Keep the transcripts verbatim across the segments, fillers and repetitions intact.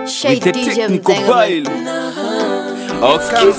Shade with the D J technical Mzenga. file. Okay,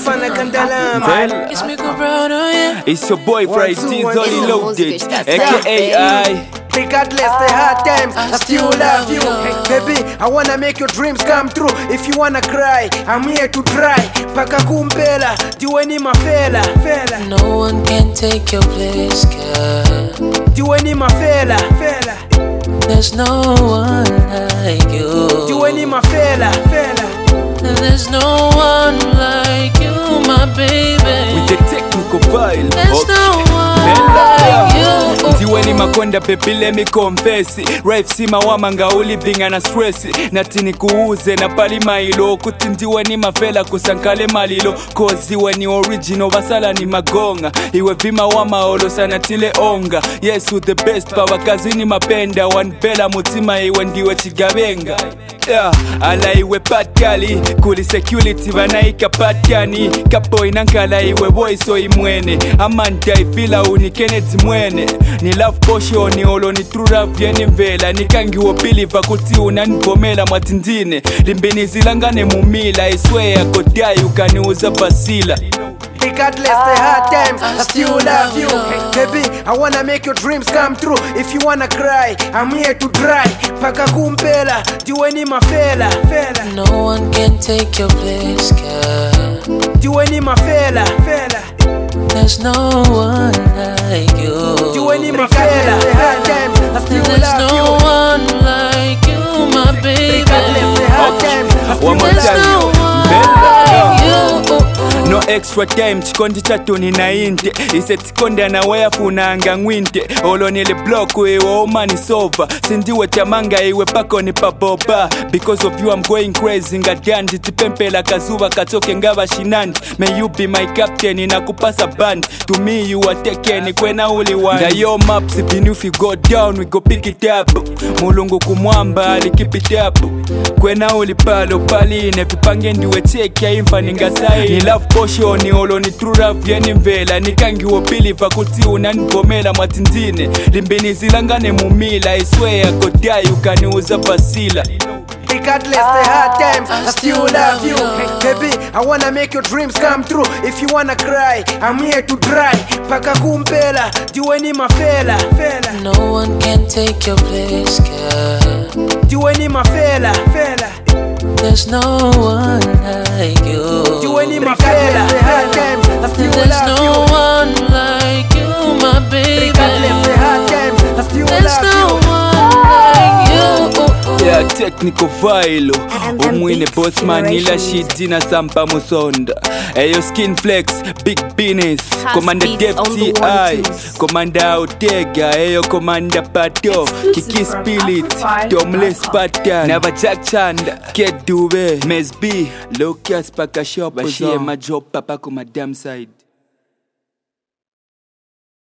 it's your boy Friday Zoli Loaded, aka I. Regardless the hard times, I still love you. Hey, baby, I wanna make your dreams come true. If you wanna cry, I'm here to try. Paka kumpela, diweni mafela. No one can take your place, girl. Diweni mafela, fela. There's no one like you. Diweni mafela, fela. There's no one like you, my baby. With the technical file. There's Okay. no one like you. Ndiweni makonda baby let me confess. Rife sima wama nga living ana stress. Natini kuuze na pali mailo. Kuti ndiweni mafela kusankale malilo. Cause iwe ni original basala ni magonga. Iwe vima wama olo sana tile onga. Yes with the best pa wakazini mapenda. One bela mutima iwe ndiwe chigabenga. Yeah, ala iwe patkali. Kuli security vanaika patkani. Kapo inankala iwe voice o imwene. Amanta ifila unikeneti mwene. Ni love potion ni olo ni true love yeni mvela. Nikangi wopiliva kuti unanivomela matindine. Limbini zilangane mumila. I swear kodai ukaniuza pasila. Regardless the hard times, I still love you. Hey, baby, I wanna make your dreams come true. If you wanna cry, I'm here to dry. Paka kumpela, diweni mafela. No one can take your place, girl. Diweni mafela, fela. There's no one like you. Diweni mafela, the hard times, I still There's love no you. one like you, my baby. Regardless the hard times, I still One more There's time. no one like you. No extra time, chikondi chatoni na inte. Ise tikonda na wayafuna anga ngwinte. Olo nile block we oma ni sova. Sindiwe tamanga iwe pako ni paboba. Because of you I'm going crazy ngadandi. Tipempela kazuba katoke ngaba shinandi. May you be my captain inakupasa band. To me you are taken kwena uli one. Na yo maps even if you go down we go pick it up. Mulungu kumwamba ali keep it up. Kwena uli palo paline vipange ndiwe check ya infani ngasai. Ni love potion ni olo ni true love yeni mvela. Nikangi wopiliva kuti unanivomela matindine. Limbini zilangane mumila. I swear kodai ukaniuza pasila. Regardless the hard times, I still love you. Hey, baby, I wanna make your dreams come true. If you wanna cry, I'm here to dry. Paka kumpela, diweni mafela. No one can take your place, girl. Diweni mafela, fela. There's no one like you. Diweni mafela, the hard times, I still There's love no you. one like you, my baby. Regardless the hard times, I still There's love no you. one like you. Yeah, technical file. And- and Umwine Beats bossman nila Generation shit na sampa musonda. Ayo skin flex, big business. Has Commander beats on the Deputy one I. twos. Commander Otega. Ayo Commander Pato. Kiki Spirit. Tomless Patan. Never Jack Chanda. Ked Dube. Mes B. Lucas Paka Shop. Bashie majob papa ko madam side.